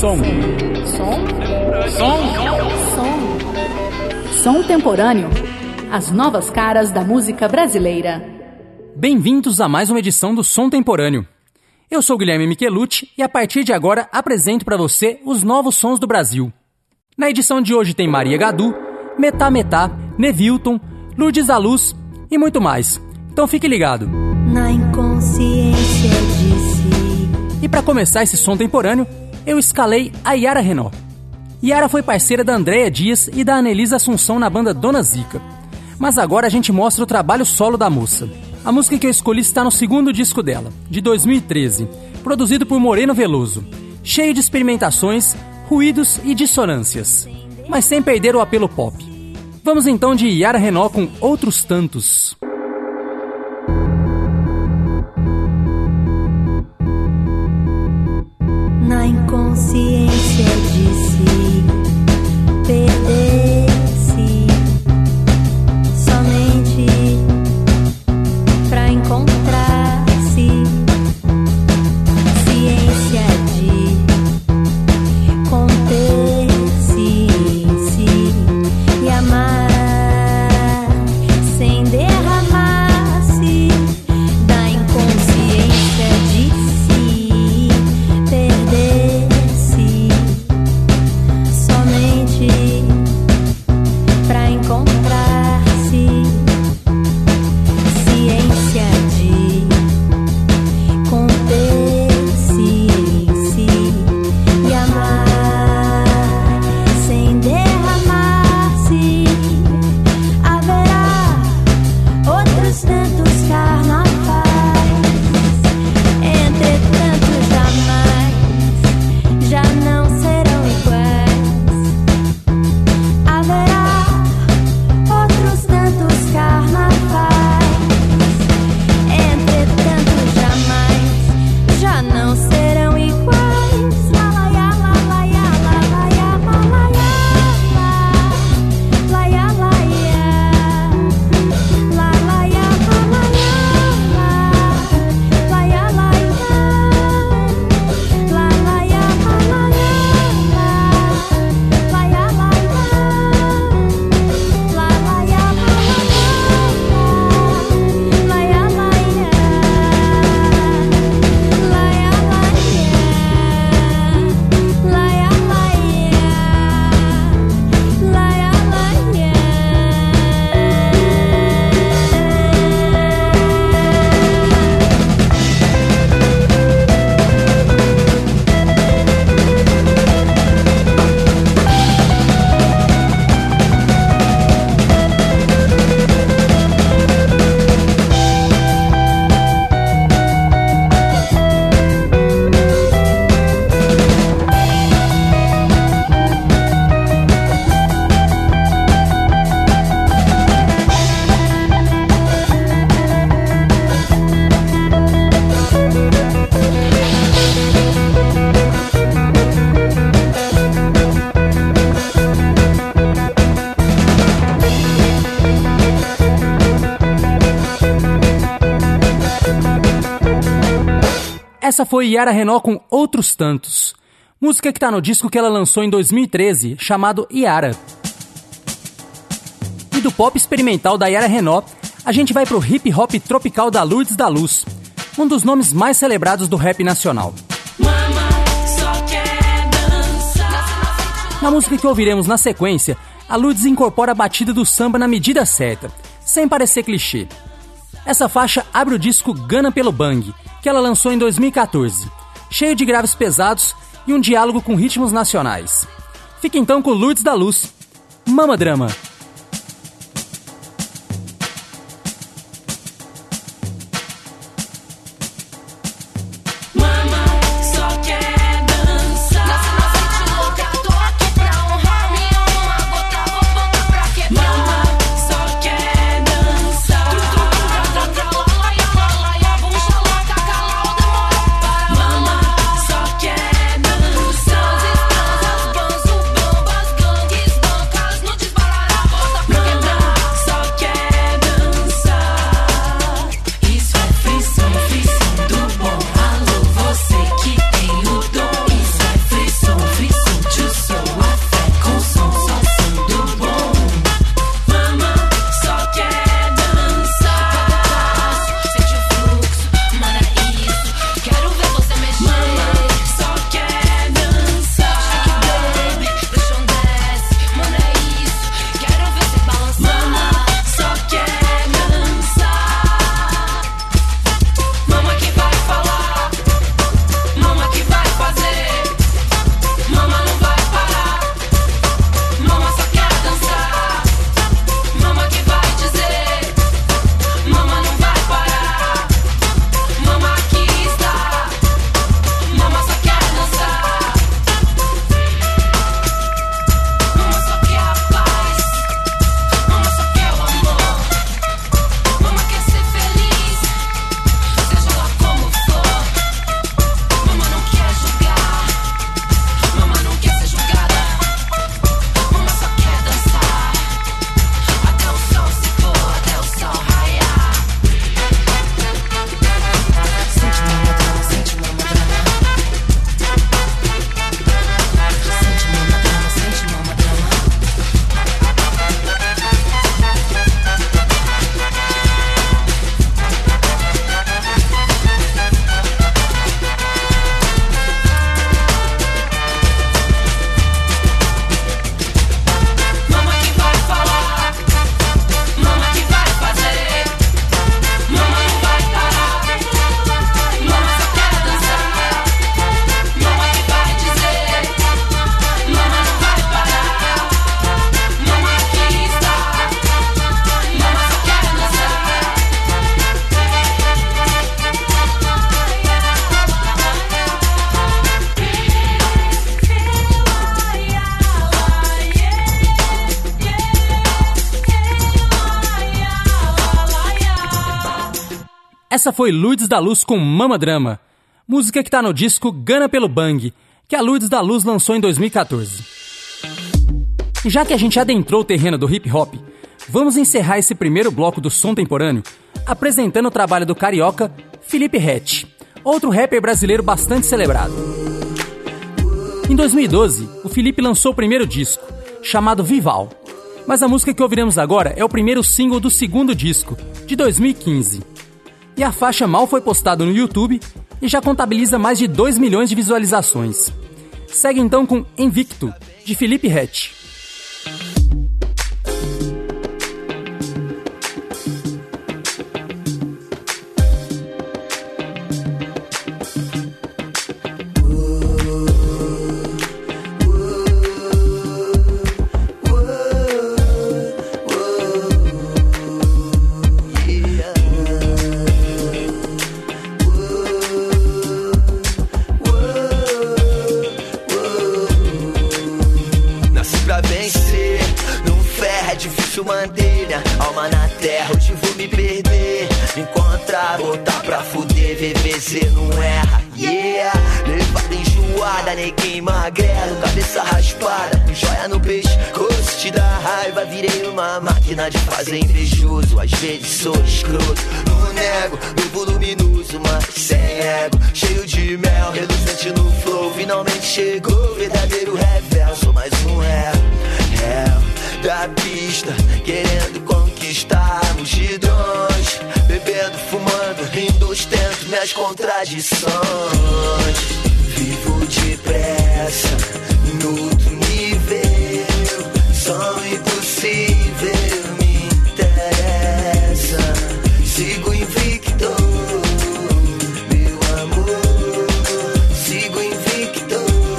Som Temporâneo. As novas caras da música brasileira. Bem-vindos a mais uma edição do Som Temporâneo. Eu sou Guilherme Michelucci e a partir de agora apresento para você os novos sons do Brasil. Na edição de hoje tem Maria Gadu, Metá Metá, Nevilton, Lourdes da Luz e muito mais. Então fique ligado. Na inconsciência de si. E para começar esse som temporâneo, eu escalei a Yara Renault. Yara foi parceira da Andréa Dias e da Anelisa Assunção na banda Dona Zica. Mas agora a gente mostra o trabalho solo da moça. A música que eu escolhi está no segundo disco dela, de 2013, produzido por Moreno Veloso, cheio de experimentações, ruídos e dissonâncias, mas sem perder o apelo pop. Vamos então de Yara Renault com Outros Tantos. Na inconsciência de si, perder-se somente pra encontrar-se. Ciência de conter-se em si e amar sem derramar-se. Da inconsciência de si, perder-se somente pra encontrar-se. Ciência de conter-se em si e amar sem derramar-se. Haverá outros tantos carnavais, entretanto jamais já não serão iguais. Haverá outros tantos carnavais, entretanto jamais já não serão iguais. Lalaiá, lalaiá, lalaiá, lalaiá, lalaiá, lalaiá, lalaiá, lalaiá, Essa foi Yara Renault com Outros Tantos, música que tá no disco que ela lançou em 2013, chamado Yara. E do pop experimental da Yara Renault, a gente vai pro hip hop tropical da Lourdes da Luz, um dos nomes mais celebrados do rap nacional. Na música que ouviremos na sequência, a Lourdes incorpora a batida do samba na medida certa, sem parecer clichê. Essa faixa abre o disco Gana pelo Bang, que ela lançou em 2014, cheio de graves pesados e um diálogo com ritmos nacionais. Fica então com Lourdes da Luz, Mama Drama. Mama Essa foi Lourdes da Luz com Mama Drama, música que tá no disco Gana Pelo Bang, que a Lourdes da Luz lançou em 2014. E já que a gente adentrou o terreno do hip hop, vamos encerrar esse primeiro bloco do som temporâneo apresentando o trabalho do carioca Felipe Ret, outro rapper brasileiro bastante celebrado. Em 2012, o Felipe lançou o primeiro disco, chamado Vival, mas a música que ouviremos agora é o primeiro single do segundo disco, de 2015. E a faixa mal foi postada no YouTube e já contabiliza mais de 2 milhões de visualizações. Segue então com Invicto, de Felipe Ret. Manter alma na terra, hoje vou me perder. Encontrar, voltar pra fuder, VVZ não erra, yeah. Levada enjoada, neguinho magrelo, cabeça raspada, com joia no pescoço, te dá raiva. Virei uma máquina de fazer invejoso, às vezes sou escroto, não nego, meu voluminoso, mas sem ego, cheio de mel, reluzente no flow. Finalmente chegou, verdadeiro rebel, sou mais um réu da pista, querendo conquistar multidões, bebendo, fumando, rindo, ostento minhas contradições. Vivo depressa, em outro nível, sonho impossível me interessa. Sigo invicto, meu amor, sigo invicto,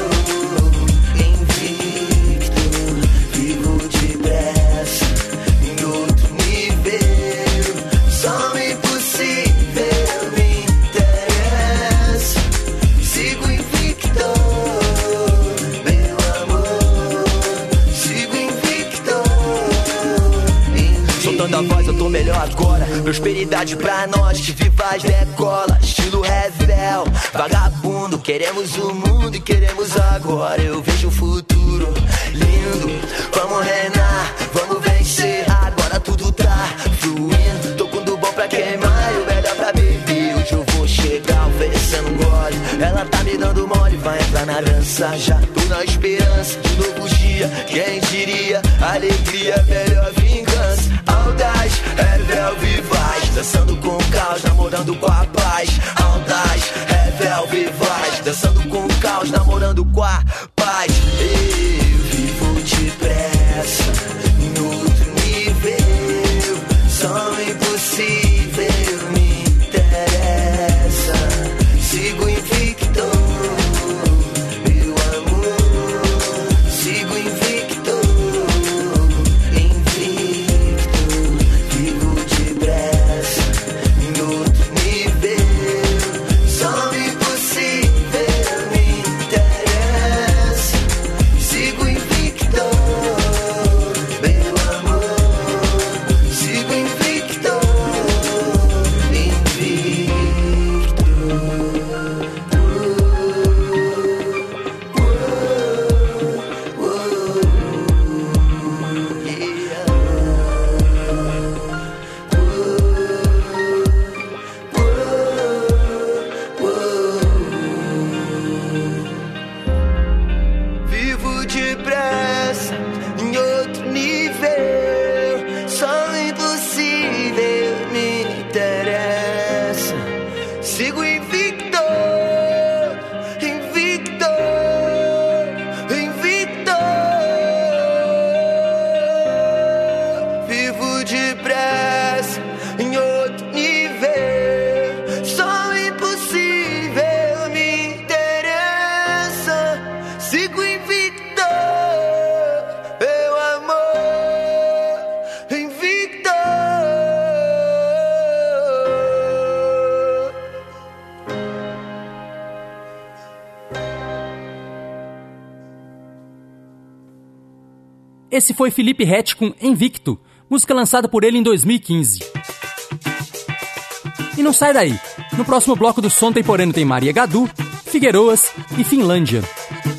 invicto. Vivo depressa, em outro nível, sonho impossível me interessa. Sigo invicto, meu amor, sigo invicto, invicto. Soltando a voz eu tô melhor agora, prosperidade pra nós que vivas decola. Estilo revel, vagabundo, queremos o mundo e queremos agora. Eu vejo o futuro lindo, vamos reinar, vamos vencer. Agora tudo tá fluindo, tô com do bom pra queimar e o melhor pra beber. Hoje eu vou chegar oferecendo um gole, ela tá me dando mole, vai entrar na dança. Já tô na esperança de novo dia, quem diria, alegria, melhor vingança. Audaz, revel, vivaz, dançando com o caos, namorando com a paz. Audaz, revel, vivaz, dançando com o caos, namorando com a paz. Eu vivo depressa, em outro nível, sonho impossível me interessa. Sigo invicto, meu amor, sigo invicto, invicto. Vivo depressa, em outro nível, sonho impossível me interessa. Sigo invicto, meu amor, sigo invicto, invicto. Vivo depressa, em outro nível, sonho impossível me interessa. Sigo invicto, invicto, invicto. Vivo depressa, em outro nível, sonho impossível me interessa. Sigo invicto, meu amor, invicto. Esse foi Felipe Ret com Invicto, música lançada por ele em 2015. E não sai daí. No próximo bloco do Som Temporâneo tem Maria Gadu, Figueroas e Finlândia.